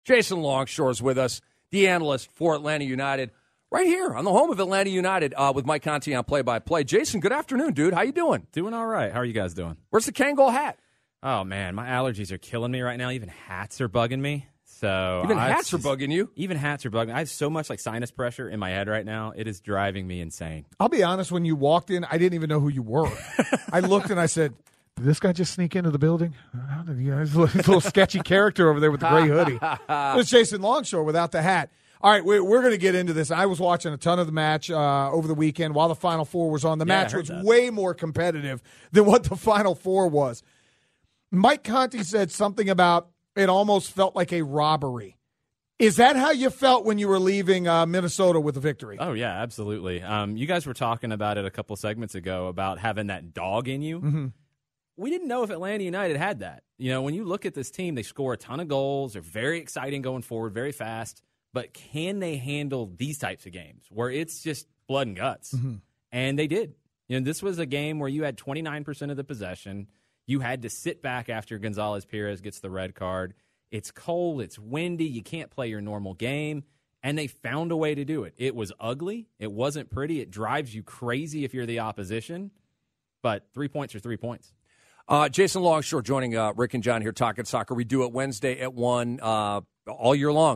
Jason Longshore's with us, the analyst for Atlanta United, right here on the home of Atlanta United with Mike Conti on play-by-play. Jason, good afternoon, dude. How you doing? Doing all right. How are you guys doing? Where's the Kangol hat? Oh, man, my allergies are killing me right now. Even hats are bugging me. So Even hats are bugging you? Even hats are bugging me. I have so much sinus pressure in my head right now. It is driving me insane. I'll be honest, when you walked in, I didn't even know who you were. I looked and I said, did this guy just sneak into the building? How did he? He's a little sketchy character over there with the gray hoodie. It was Jason Longshore without the hat. All right, we're going to get into this. I was watching a ton of the match over the weekend while the Final Four was on. The match was way more competitive than what the Final Four was. Mike Conti said something about it almost felt like a robbery. Is that how you felt when you were leaving Minnesota with a victory? Oh, yeah, absolutely. You guys were talking about it a couple segments ago about having that dog in you. Mm-hmm. We didn't know if Atlanta United had that. You know, when you look at this team, they score a ton of goals. They're very exciting going forward, very fast. But can they handle these types of games where it's just blood and guts? Mm-hmm. And they did. You know, this was a game where you had 29% of the possession. You had to sit back after Gonzalez Perez gets the red card. It's cold. It's windy. You can't play your normal game. And they found a way to do it. It was ugly. It wasn't pretty. It drives you crazy if you're the opposition. But 3 points are 3 points. Jason Longshore joining Rick and John here talking soccer. We do it Wednesday at 1 all year long.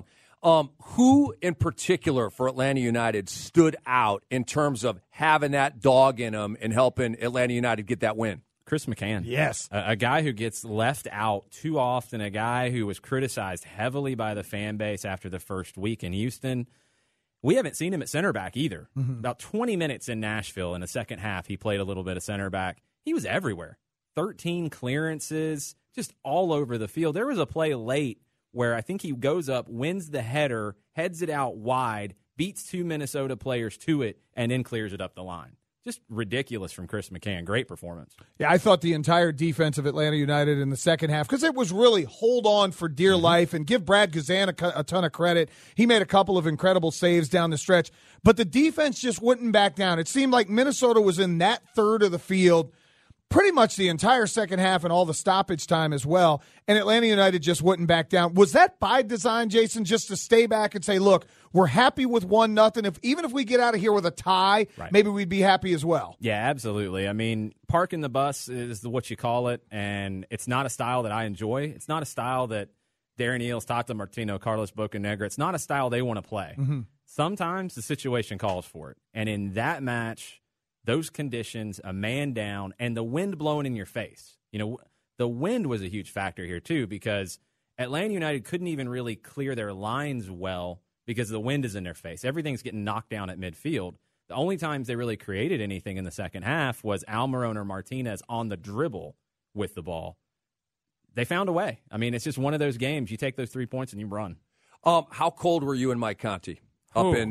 Who in particular for Atlanta United stood out in terms of having that dog in them and helping Atlanta United get that win? Chris McCann. Yes. A guy who gets left out too often, a guy who was criticized heavily by the fan base after the first week in Houston. We haven't seen him at center back either. Mm-hmm. About 20 minutes in Nashville in the second half, he played a little bit of center back. He was everywhere. 13 clearances, just all over the field. There was a play late where I think he goes up, wins the header, heads it out wide, beats two Minnesota players to it, and then clears it up the line. Just ridiculous from Chris McCann. Great performance. Yeah, I thought the entire defense of Atlanta United in the second half, because it was really hold on for dear life and give Brad Guzan a ton of credit. He made a couple of incredible saves down the stretch, but the defense just wouldn't back down. It seemed like Minnesota was in that third of the field pretty much the entire second half and all the stoppage time as well, and Atlanta United just wouldn't back down. Was that by design, Jason, just to stay back and say, look, we're happy with 1-0. Even if we get out of here with a tie, maybe we'd be happy as well? Yeah, absolutely. I mean, parking the bus is what you call it, and it's not a style that I enjoy. It's not a style that Darren Eales, Tata Martino, Carlos Bocanegra, it's not a style they want to play. Mm-hmm. Sometimes the situation calls for it, and in that match, those conditions, a man down, and the wind blowing in your face. You know, the wind was a huge factor here, too, because Atlanta United couldn't even really clear their lines well because the wind is in their face. Everything's getting knocked down at midfield. The only times they really created anything in the second half was Almiron or Martinez on the dribble with the ball. They found a way. I mean, it's just one of those games. You take those 3 points and you run. How cold were you and Mike Conti? Up in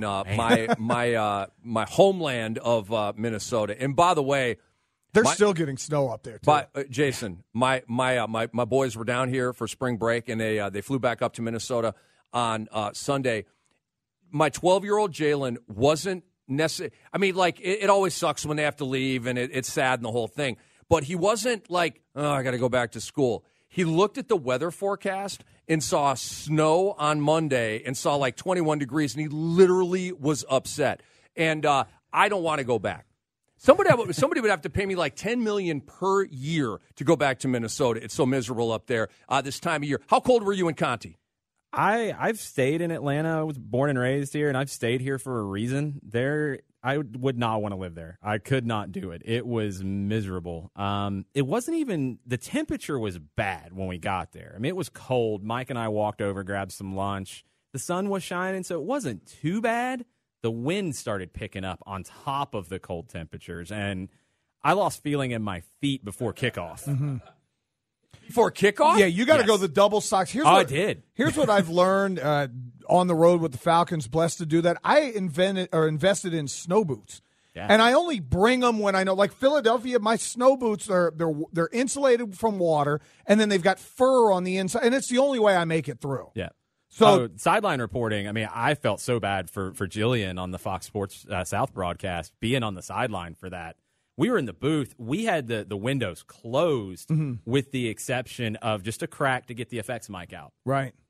my homeland of Minnesota, and by the way, they're still getting snow up there too. But Jason, my boys were down here for spring break, and they flew back up to Minnesota on Sunday. My 12-year-old Jalen wasn't necessarily. I mean, like it always sucks when they have to leave, and it's sad and the whole thing. But he wasn't like, oh, I got to go back to school. He looked at the weather forecast and saw snow on Monday and saw like 21 degrees, and he literally was upset. And I don't want to go back. Somebody would have to pay me like $10 million per year to go back to Minnesota. It's so miserable up there this time of year. How cold were you in Conti? I've stayed in Atlanta. I was born and raised here, and I've stayed here for a reason. I would not want to live there. I could not do it. It was miserable. It wasn't even – the temperature was bad when we got there. I mean, it was cold. Mike and I walked over, grabbed some lunch. The sun was shining, so it wasn't too bad. The wind started picking up on top of the cold temperatures, and I lost feeling in my feet before kickoff. Mm-hmm. For kickoff? Yeah, you got to go the double socks. I did. Here's what I've learned on the road with the Falcons. Blessed to do that. I invested in snow boots, and I only bring them when I know. Like Philadelphia, my snow boots they're insulated from water, and then they've got fur on the inside, and it's the only way I make it through. Yeah. So sideline reporting. I mean, I felt so bad for Jillian on the Fox Sports South broadcast being on the sideline for that. We were in the booth. We had the windows closed with the exception of just a crack to get the effects mic out. Right.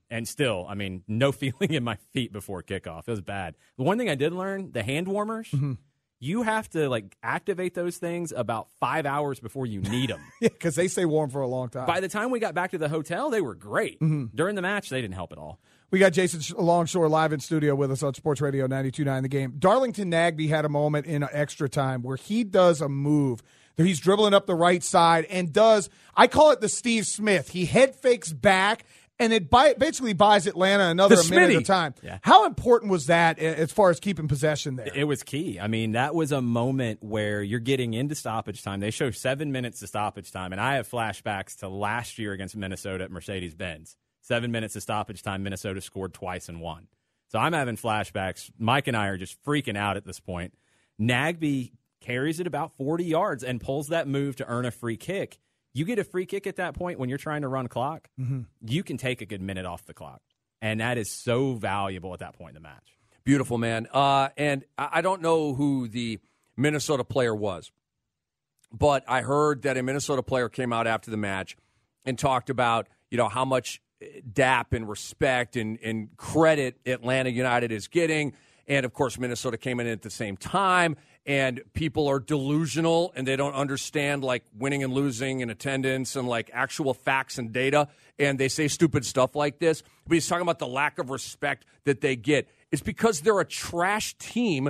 And still, I mean, no feeling in my feet before kickoff. It was bad. The one thing I did learn, the hand warmers, you have to like activate those things about 5 hours before you need them. Yeah, because they stay warm for a long time. By the time we got back to the hotel, they were great. During the match, they didn't help at all. We got Jason Longshore live in studio with us on Sports Radio 92.9 The Game. Darlington Nagbe had a moment in extra time where he does a move. He's dribbling up the right side and does, I call it the Steve Smith. He head fakes back, and it basically buys Atlanta another minute of time. Yeah. How important was that as far as keeping possession there? It was key. I mean, that was a moment where you're getting into stoppage time. They show 7 minutes to stoppage time, and I have flashbacks to last year against Minnesota at Mercedes-Benz. 7 minutes of stoppage time, Minnesota scored twice and won. So I'm having flashbacks. Mike and I are just freaking out at this point. Nagbe carries it about 40 yards and pulls that move to earn a free kick. You get a free kick at that point when you're trying to run clock, you can take a good minute off the clock. And that is so valuable at that point in the match. Beautiful, man. And I don't know who the Minnesota player was, but I heard that a Minnesota player came out after the match and talked about, how much dap and respect and credit Atlanta United is getting. And, of course, Minnesota came in at the same time, and people are delusional, and they don't understand, like, winning and losing and attendance and, like, actual facts and data, and they say stupid stuff like this. But he's talking about the lack of respect that they get. It's because they're a trash team,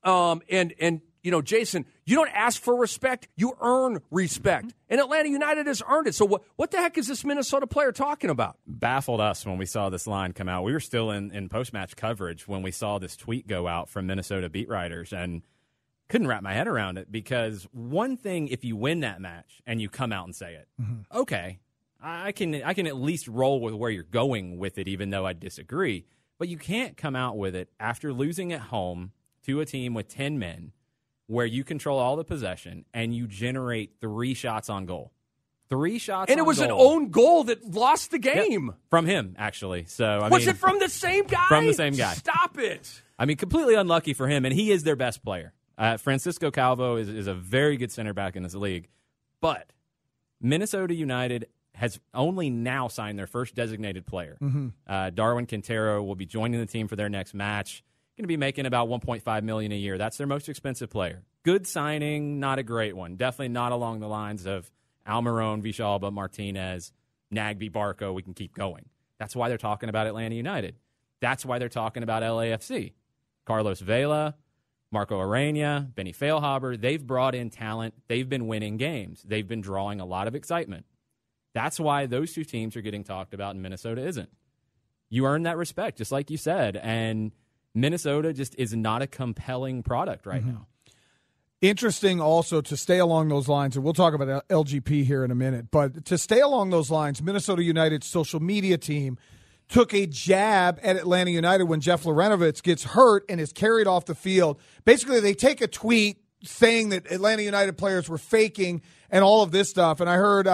and Jason, you don't ask for respect, you earn respect. And Atlanta United has earned it. So what the heck is this Minnesota player talking about? Baffled us when we saw this line come out. We were still in post-match coverage when we saw this tweet go out from Minnesota beat writers, and couldn't wrap my head around it, because one thing, if you win that match and you come out and say it, okay, I can at least roll with where you're going with it, even though I disagree. But you can't come out with it after losing at home to a team with 10 men, where you control all the possession and you generate 3 shots on goal. 3 shots and on it was goal. An own goal that lost the game. Yep. From him, actually. So Was it from the same guy? From the same guy. Stop it. I mean, completely unlucky for him, and he is their best player. Francisco Calvo is a very good center back in this league. But Minnesota United has only now signed their first designated player. Darwin Quintero will be joining the team for their next match. Going to be making about $1.5 million a year. That's their most expensive player. Good signing, not a great one. Definitely not along the lines of Almiron, Villalba, Martinez, Nagbe, Barco. We can keep going. That's why they're talking about Atlanta United. That's why they're talking about LAFC. Carlos Vela, Marco Arena, Benny Feilhaber, they've brought in talent. They've been winning games. They've been drawing a lot of excitement. That's why those two teams are getting talked about and Minnesota isn't. You earn that respect, just like you said, and Minnesota just is not a compelling product right now. Interesting also to stay along those lines, and we'll talk about LGP here in a minute, but to stay along those lines, Minnesota United's social media team took a jab at Atlanta United when Jeff Larentowicz gets hurt and is carried off the field. Basically, they take a tweet saying that Atlanta United players were faking and all of this stuff, and I heard,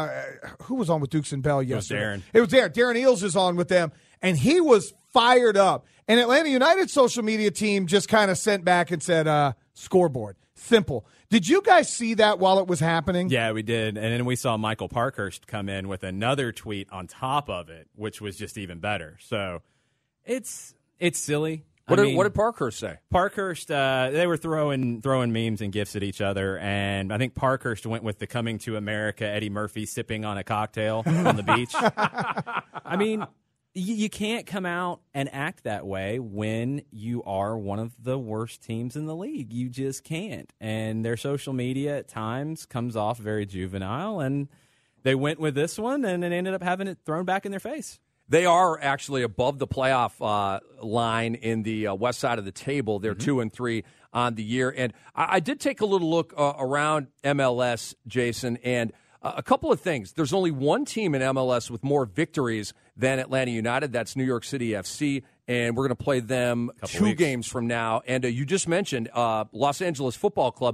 who was on with Dukes and Bell yesterday? It was Darren. Darren Eales is on with them, and he was fired up. And Atlanta United's social media team just kind of sent back and said, scoreboard. Simple. Did you guys see that while it was happening? Yeah, we did. And then we saw Michael Parkhurst come in with another tweet on top of it, which was just even better. So it's silly. What did Parkhurst say? Parkhurst, they were throwing memes and gifs at each other, and I think Parkhurst went with the Coming to America Eddie Murphy sipping on a cocktail on the beach. I mean, you can't come out and act that way when you are one of the worst teams in the league. You just can't. And their social media at times comes off very juvenile, and they went with this one, and it ended up having it thrown back in their face. They are actually above the playoff line in the west side of the table. They're 2-3 on the year. And I did take a little look around MLS, Jason, and a couple of things. There's only one team in MLS with more victories than Atlanta United. That's New York City FC, and we're going to play them 2 games from now. And you just mentioned Los Angeles Football Club.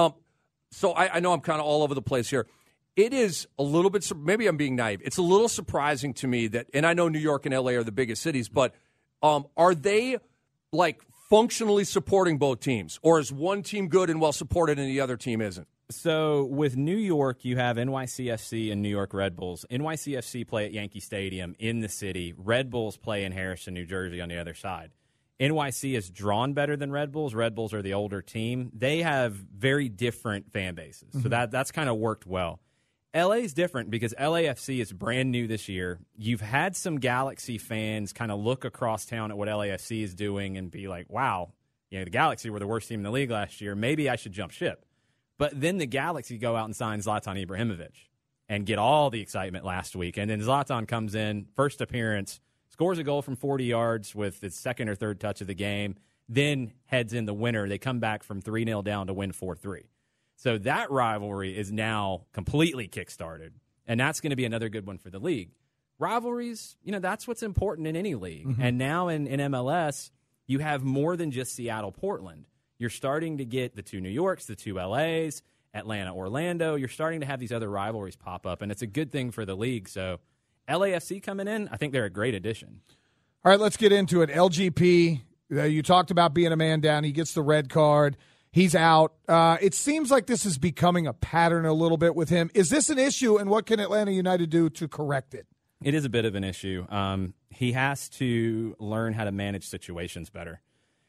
So I know I'm kind of all over the place here. It is a little bit, maybe I'm being naive. It's a little surprising to me that, and I know New York and LA are the biggest cities, but are they like functionally supporting both teams, or is one team good and well supported and the other team isn't? So with New York, you have NYCFC and New York Red Bulls. NYCFC play at Yankee Stadium in the city. Red Bulls play in Harrison, New Jersey on the other side. NYC is drawn better than Red Bulls. Red Bulls are the older team. They have very different fan bases. So that's kind of worked well. LA is different because LAFC is brand new this year. You've had some Galaxy fans kind of look across town at what LAFC is doing and be like, wow, the Galaxy were the worst team in the league last year. Maybe I should jump ship. But then the Galaxy go out and sign Zlatan Ibrahimovic and get all the excitement last week. And then Zlatan comes in, first appearance, scores a goal from 40 yards with his second or third touch of the game, then heads in the winner. They come back from 3-0 down to win 4-3. So that rivalry is now completely kickstarted, and that's going to be another good one for the league. Rivalries, that's what's important in any league. And now in MLS, you have more than just Seattle-Portland. You're starting to get the 2 New Yorks, the 2 LAs, Atlanta, Orlando. You're starting to have these other rivalries pop up, and it's a good thing for the league. So LAFC coming in, I think they're a great addition. All right, let's get into it. LGP, you talked about being a man down. He gets the red card. He's out. It seems like this is becoming a pattern a little bit with him. Is this an issue, and what can Atlanta United do to correct it? It is a bit of an issue. He has to learn how to manage situations better,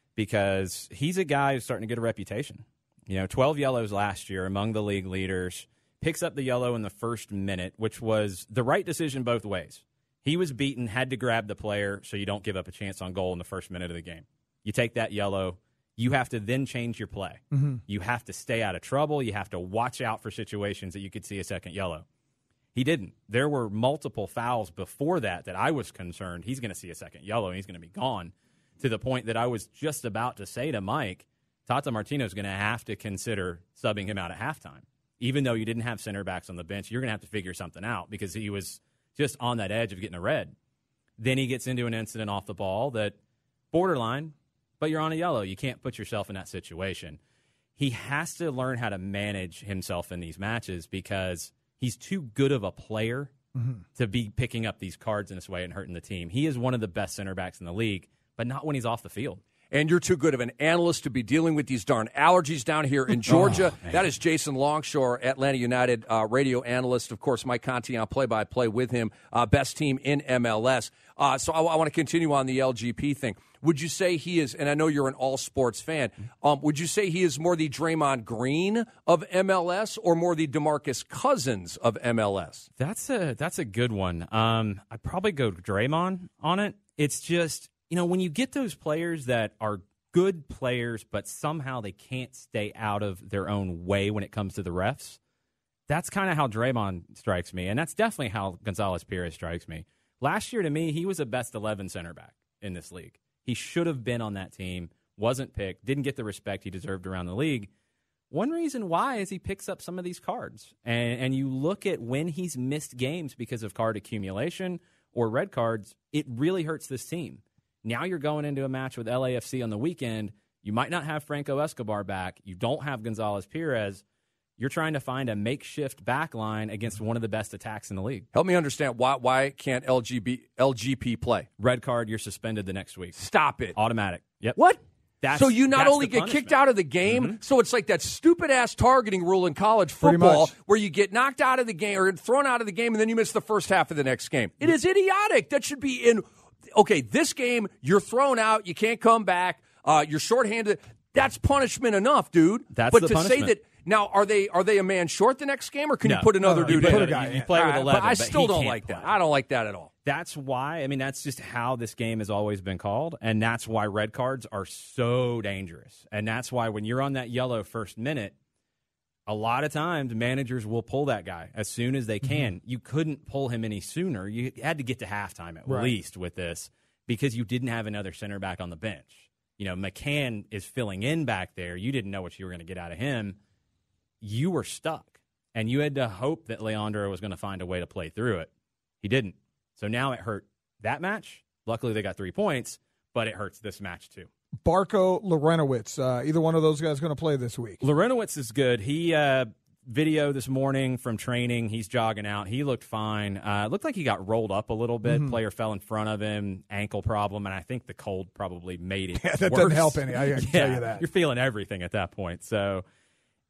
because he's a guy who's starting to get a reputation. 12 yellows last year, among the league leaders, picks up the yellow in the first minute, which was the right decision both ways. He was beaten, had to grab the player so you don't give up a chance on goal in the first minute of the game. You take that yellow, you have to then change your play. You have to stay out of trouble. You have to watch out for situations that you could see a second yellow. He didn't. There were multiple fouls before that I was concerned he's going to see a second yellow and he's going to be gone, to the point that I was just about to say to Mike, Tata Martino is going to have to consider subbing him out at halftime. Even though you didn't have center backs on the bench, you're going to have to figure something out, because he was just on that edge of getting a red. Then he gets into an incident off the ball that borderline, but you're on a yellow. You can't put yourself in that situation. He has to learn how to manage himself in these matches, because he's too good of a player to be picking up these cards in this way and hurting the team. He is one of the best center backs in the league, but not when he's off the field. And you're too good of an analyst to be dealing with these darn allergies down here in Georgia. That is Jason Longshore, Atlanta United radio analyst. Of course, Mike Conti on play-by-play with him, best team in MLS. So I want to continue on the LGP thing. Would you say he is, and I know you're an all-sports fan, would you say he is more the Draymond Green of MLS or more the DeMarcus Cousins of MLS? That's a good one. I'd probably go Draymond on it. It's just, when you get those players that are good players, but somehow they can't stay out of their own way when it comes to the refs, that's kind of how Draymond strikes me, and that's definitely how Gonzalez Perez strikes me. Last year, to me, he was a best 11 center back in this league. He should have been on that team, wasn't picked, didn't get the respect he deserved around the league. One reason why is he picks up some of these cards. And you look at when he's missed games because of card accumulation or red cards, it really hurts this team. Now you're going into a match with LAFC on the weekend. You might not have Franco Escobar back. You don't have Gonzalez Perez. You're trying to find a makeshift back line against one of the best attacks in the league. Help me understand, why can't LGP play? Red card, you're suspended the next week. Stop it. Automatic. Yep. What? So you not only get punishment. kicked out of the game, so it's like that stupid-ass targeting rule in college football where you get knocked out of the game or thrown out of the game and then you miss the first half of the next game. It is idiotic. That should be in, okay, this game, you're thrown out, you can't come back, you're shorthanded. That's punishment enough, dude. That's but the to punishment. Say that, now, are they a man short the next game, or can you put another dude in? Put a guy in. You play with 11, but I still don't can't like play. that. I don't like that at all. That's why, that's just how this game has always been called, and that's why red cards are so dangerous. And that's why when you're on that yellow first minute, a lot of times managers will pull that guy as soon as they can. You couldn't pull him any sooner. You had to get to halftime at least with this, because you didn't have another center back on the bench. McCann is filling in back there. You didn't know what you were going to get out of him. You were stuck, and you had to hope that Leandro was going to find a way to play through it. He didn't. So now it hurt that match. Luckily, they got 3 points, but it hurts this match too. Barco Lorenowitz, either one of those guys going to play this week? Lorenowitz is good. He video this morning from training. He's jogging out. He looked fine. Looked like he got rolled up a little bit. Player fell in front of him, ankle problem, and I think the cold probably made it Yeah, that worse. doesn't help any. I can tell you that. You're feeling everything at that point. So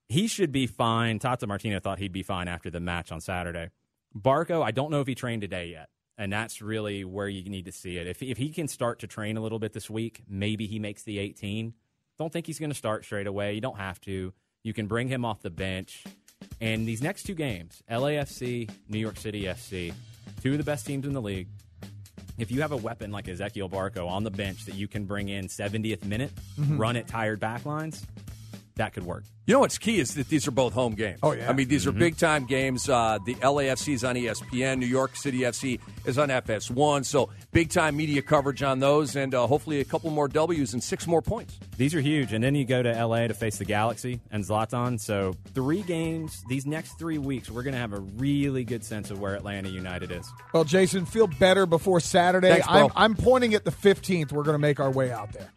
he should be fine. Tata Martino thought he'd be fine after the match on Saturday. Barco, I don't know if he trained today yet, and that's really where you need to see it. If he can start to train a little bit this week, maybe he makes the 18. Don't think he's going to start straight away. You don't have to. You can bring him off the bench. And these next two games, LAFC, New York City FC, two of the best teams in the league. If you have a weapon like Ezequiel Barco on the bench that you can bring in 70th minute, run at tired backlines, that could work. You know what's key is that these are both home games. Oh, yeah. I mean, these are big-time games. The LAFC is on ESPN. New York City FC is on FS1. So big-time media coverage on those, and hopefully a couple more W's and 6 more points. These are huge. And then you go to L.A. to face the Galaxy and Zlatan. So 3 games, these next 3 weeks, we're going to have a really good sense of where Atlanta United is. Well, Jason, feel better before Saturday. Thanks, bro. I'm pointing at the 15th. We're going to make our way out there.